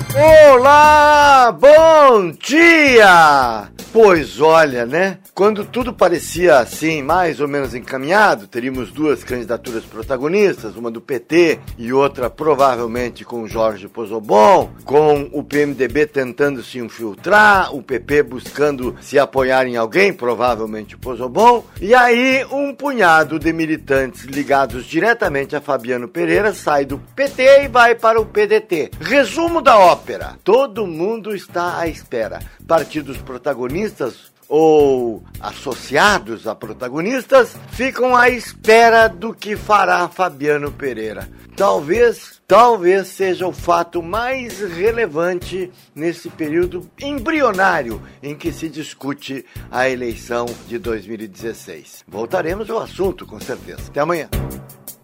Olá, bom dia! Pois olha, né? Quando tudo parecia assim, mais ou menos encaminhado, teríamos duas candidaturas protagonistas, uma do PT e outra provavelmente com Jorge Pozzobon, com o PMDB tentando se infiltrar, o PP buscando se apoiar em alguém, provavelmente o Pozzobon, e aí um punhado de militantes ligados diretamente a Fabiano Pereira sai do PT e vai para o PDT. Resumo da ópera: todo mundo está à espera. Partidos protagonistas ou associados a protagonistas ficam à espera do que fará Fabiano Pereira. Talvez seja o fato mais relevante nesse período embrionário em que se discute a eleição de 2016. Voltaremos ao assunto, com certeza. Até amanhã.